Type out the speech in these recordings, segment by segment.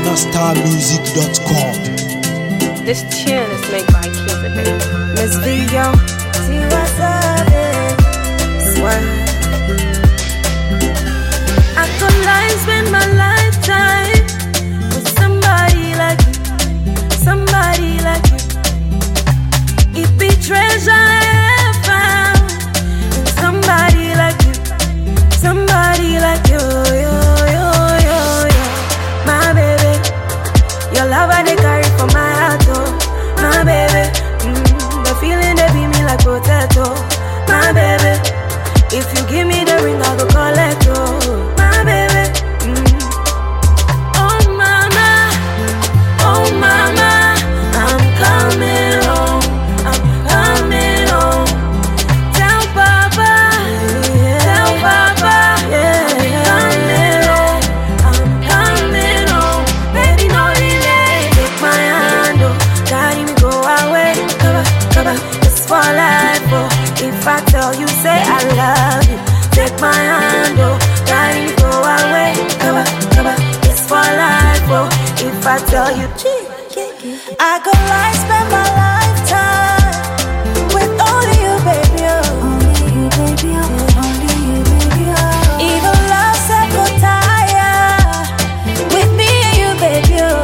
GhanaStarMusic.com. This tune is made by Kiza Baby. Miss Vio, see what's up, swear. I could like spend my lifetime with somebody like you, somebody like you. It be treasure I have found in somebody like you, somebody like you, yo. My baby, your love I they carry for my heart, oh. My baby, the feeling they be me like potato. My baby, if you give me the ring, I'll go collect, oh. My baby, oh mama, I'm coming home, I'm coming home. Tell Papa, yeah, I'm coming home. Baby, no delay, take my hand, oh. Carry me go away, cover, it's for life, oh. If I tell you, say I love you, take my hand, oh. Carry me go away, cover, it's for life, oh. If I tell you, I could like spend my lifetime with only you, baby, oh. Only you, baby, oh. Only you, baby, oh. Even love said go tire with me and you, baby, oh.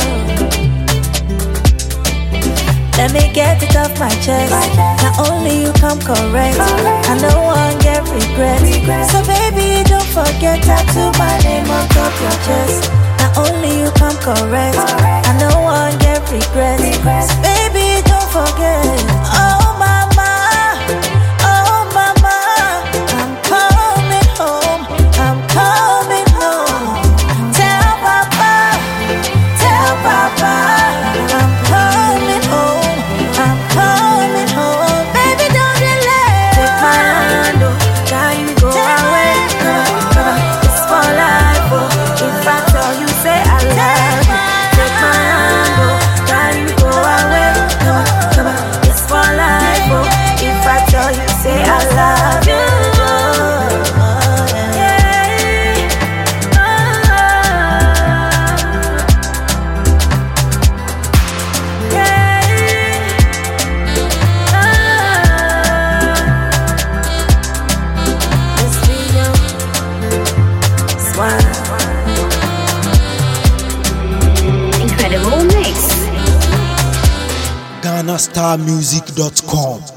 Let me get it off my chest. Not only you come correct, I no one get regret. So baby, don't forget tattoo my name on top your chest. Not only you come correct, I no one get regret. So baby, don't forget. Oh mama, I'm coming home, I'm coming home. Tell Papa, I'm coming home, I'm coming home. Baby, don't delay. Take my hand, oh, carry me go away. It's for life, oh. If I tell you, say I love you. Take my hand, oh, carry me go away. It's for life, oh. If I tell you, say I love you. Incredible mix. GhanaStarMusic.com.